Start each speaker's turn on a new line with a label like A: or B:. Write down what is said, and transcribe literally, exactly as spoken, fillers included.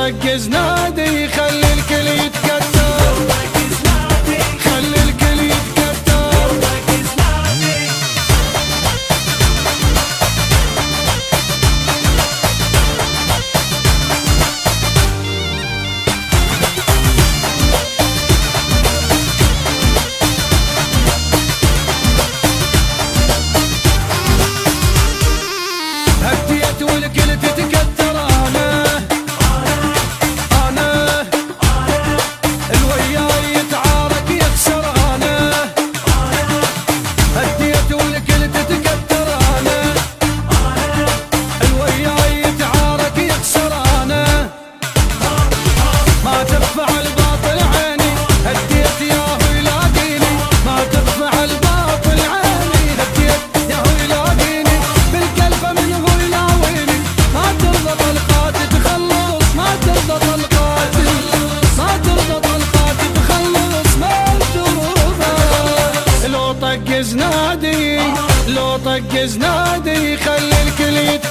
A: طق زنادي خلي الكل يتكتر، خلي الكل يتكتر. هديت والكل تتكتر، انا انا الوياي يتعارك يخسر، انا هديت والكل تتكتر، انا الوياي يتعارك يخسر، انا ما تدفع الباطل عيني هديت ياهو يلاقيني، ما تدفع الباطل عيني هديت ياهو يلاقيني، بالكلفة من هو يلاويني، ما ترضى طلقات تخلص، ما ترضى طلقات، ما ترضى طلقات تخلص، ما ترضى. لو طق زنادي، لو طق زنادي خلي الكل يتكتر.